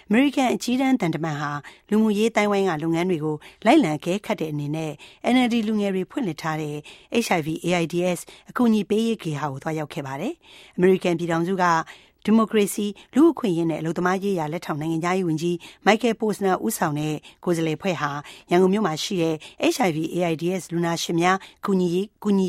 အမေရိကန်အကြီးတန်းတန်တမန်ဟာလူမှုရေးတိုင်းဝိုင်းကလုပ်ငန်းတွေကိုလိုက်လံခဲခတ်တဲ့အနေနဲ့ NLD လူငယ်တွေဖွင့်လှစ်ထားတဲ့ HIV/AIDS အကူအညီပေးရေးဂေဟာကိုသွားရောက်ခဲ့ပါတယ်။အမေရိကန်ပြည်ထောင်စုကဒီမိုကရေစီလူ့အခွင့်အရေးနဲ့အလုပ်သမားရေးရာလက်ထောက်နိုင်ငံသားရေးဝန်ကြီး Michael Posner ဦးဆောင်တဲ့ကိုယ်စားလှယ်ဖွဲ့ဟာရန်ကုန်မြို့မှာရှိတဲ့ HIV/AIDS လူနာရှင်များကူညီရေးဂေဟာ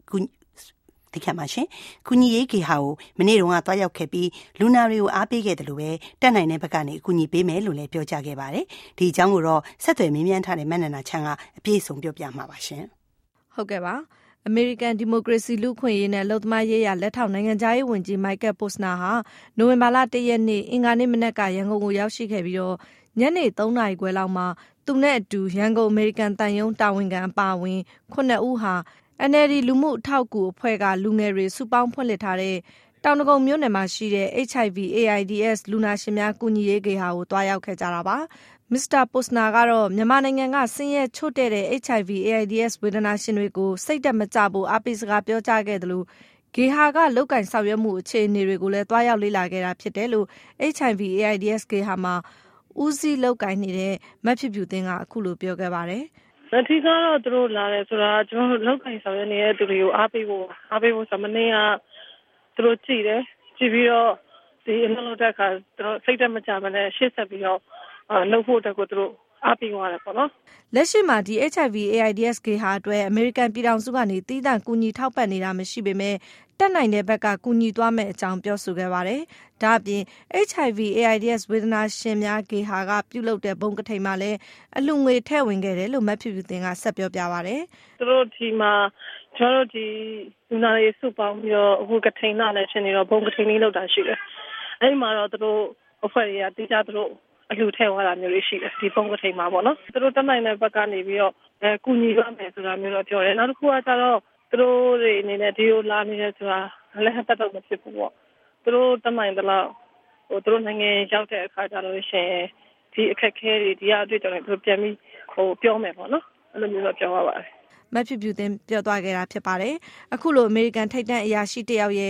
ကိုမနေ့တုန်းကသွားရောက်ခဲ့ပြီးလူနာတွေကိုအားပေးခဲ့တယ်လို့ပဲတက်နိုင်တဲ့ဘက်ကနေအကူအညီပေးမယ်လို့လည်းပြောကြားခဲ့ပါတယ်။ဒီအကြောင်းကိုတော့ဆက်သွယ်မေးမြန်းထားတဲ့မနန္ဒာချမ်းကအပြည့်အစုံပြောပြမှာပါရှင်။ဟုတ်ကဲ့ပါ။အမေရိကန်ဒီမိုကရေစီလူ့အခွင့်အရေးနဲ့အလုပ်သမားရေးရာလက်ထောက်နိုင်ငံသားရေးဝန်ကြီး Michael Posner ဟာနိုဝင်ဘာလ1ရက်နေ့အင်္ဂါနေ့မနက်ကရန်ကုန်ကိုရောက်ရှိခဲ့ပြီးတော့ညနေ3နာရီခွဲလောက်မှာသူနဲ့အတူရန်ကုန်အမေရိကန်တန်ယုံတာဝန်ခံအပါအဝင်9ဦးဟာ NLD လူမှုအထောက်အကူအဖွဲ့ကလူငယ်တွေစုပေါင်းဖွင့်လှစ်ထားတဲ့တောင်ဒဂုံမြို့နယ်မှာရှိတဲ့ HIV/AIDS လူနာရှင်များကူညီရေးဂေဟာကိုသွားရောက်ခဲ့ကြတာပါ။ Mr. Posner ကတော့မြန်မာနိုင်ငံကဆင်းရဲချို့တဲ့တဲ့ HIV/AIDS ဝေဒနာရှင်တွေကိုစိတ်ဓာတ်မကျဖို့အားပေးစကားပြောကြားခဲ့တယ်လို့ဂေဟာကလုပ်ကိုင်ဆောင်ရွက်မှုအခြေအနေတွေကိုလည်းသွားရောက်လေ့လာခဲ့တာဖြစ်တယ်လို့ HIV/AIDS ဂေဟာမှာဦးစီးလုပ်ကိုင်နေတဲ့မဖြစ်ဖြူသိန်းကအခုလိုပြောခဲ့ပါတယ်။အထူးကတော့သူတို့လာတယ်ဆိုတာကျွန်တော်လောက်ကိုင်ဆောင်ရနေတဲ့သူတွေကိုအားပေးဖို့ဆိုမနေ့ကသူတို့ကြည့်ပြီးတော့ဒီအလုပ်လုပ်တဲ့အခါသူတို့စိတ်သက်မကြမနဲ့ရှေ့ဆက်ပြီးတော့လုပ်ဖို့အတွက်ကိုသူတို့အားပေးသွားတယ်ပေါ့နော်လက်ရှိမှာဒီ HIV/AIDS ဂေဟာအတွက်အမေရိကန်ပြည်ထောင်စုကနေတည်တံ့ကူညီထောက်ပံ့နေတာမရှိပေမဲ့တက်နိုင်တဲ့ဘက်ကကူညီသွားမယ့်အကြောင်းပြောဆိုခဲ့ပါတယ်။ဒါ့အပြင် HIV/AIDS ဝေဒနာရှင်များဂေဟာကပြုလုပ်တဲ့ဘုံကထိန်မှာလည်းအလှငွေထည့်ဝင်ခဲ့တယ်လို့မဖြစ်ဖြူသိန်းကဆက်ပြောပြပါတယ်။သူတို့ဒီမှာကျွန်တော်တို့ဒီလူနာရေးစုပေါင်းပြီးတော့အခုကထိန်လာလည်းဖြစ်နေတော့ဘုံကထိန်လေးလောက်တာရှိတယ်။အဲဒီမှာတော့သူတို့အဖွဲ့တွေကတိကျသူတို့အလှထည့်သွားတာမျိုးလေးရှိတယ်ဒီဘုံကထိန်မှာပေါ့နော်။သူတို့တက်နိုင်တဲ့ဘက်ကနေပြီးတော့ကူညီရမယ်ဆိုတာမျိုးတော့ပြောတယ်။နောက်တစ်ခုကကျတော့သူတို့တွေအနေနဲ့ဒီလိုလာနေတယ်ဆိုတာလည်းတက်တော့မဖြစ်ဘူးပေါ့သူတို့တမိုင်းတလောက်သူတို့နိုင်ငံရောက်တဲ့အခါကျတော့ရှင်ဒီအခက်ခဲတွေဒီအတွေ့အကြုံတွေသူပြန်ပြီးပြောမယ်ပေါ့နော်အဲ့လိုမျိုးတော့ပြောရပါတယ်မဖြစ်ဖြူသိန်းပြောသွားခဲ့တာဖြစ်ပါတယ်အခုလိုအမေရိကန်ထိပ်တန်းအရာရှိတယောက်ရဲ့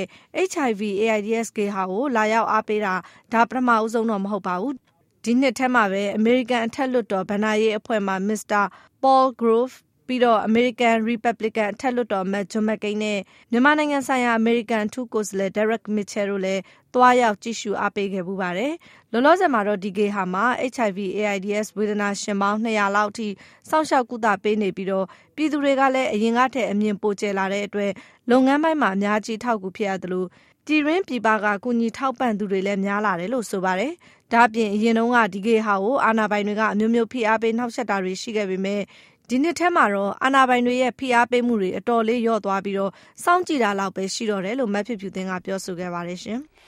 HIV/AIDS ဂေဟာကိုလာရောက်အားပေးတာဒါပထမဦးဆုံးတော့မဟုတ်ပါဘူးဒီနှစ်ထဲမှာပဲအမေရိကန်အထက်လွှတ်တော်ဗဏ္ဍာရေးအဖွဲ့မှ Mr. Paul Groveပြီးတော့ American Republican အထက်လွှတ်တော်အမတ် John McCain နဲ့မြန်မာနိုင်ငံဆိုင်ရာ American အထူးကိုယ်စားလှယ် Derek Mitchell တို့လည်းသွားရောက်ကြည့်ရှုအားပေးခဲ့ပူပါတယ်။လောလောဆယ်မှာတော့ဒီဂေဟာမှာ HIV/AIDS ဝေဒနာရှင်ပေါင်း200လောက်အထိစောင့်ရှောက်ကုသပေးနေပြီးတော့ပြည်သူတွေကလည်းအရင်ကထက်အမြင်ပိုကျလာတဲ့အတွက်လုပ်ငန်းပိုင်းမှာအများကြီးထောက်ကူဖြစ်ရသလိုပြည်ရင်းပြည်ပကကူညီထောက်ပံ့သူတွေလည်းများလာတယ်လို့ဆိုပါတယ်။ဒါ့အပြင်အရင်တုန်းကဒီဂေဟာကိုအာဏာပိုင်တွေကအမျိုးမျိုးဖိအားပေးနှောက်ယှက်တာတွေရှိခဲ့ပေမဲ့ဒီနှစ်ထဲမှာတော့အာဏာပိုင်တွေရဲ့ဖိအားပေးမှုတွေအတော်လေးလျော့သွားပြီးတော့စောင့်ကြည့်တာလောက်ပဲရှိတော့တယ်လို့မဖြစ်ဖြူသိန်းကပြောဆိုခဲ့ပါတယ်ရှင်။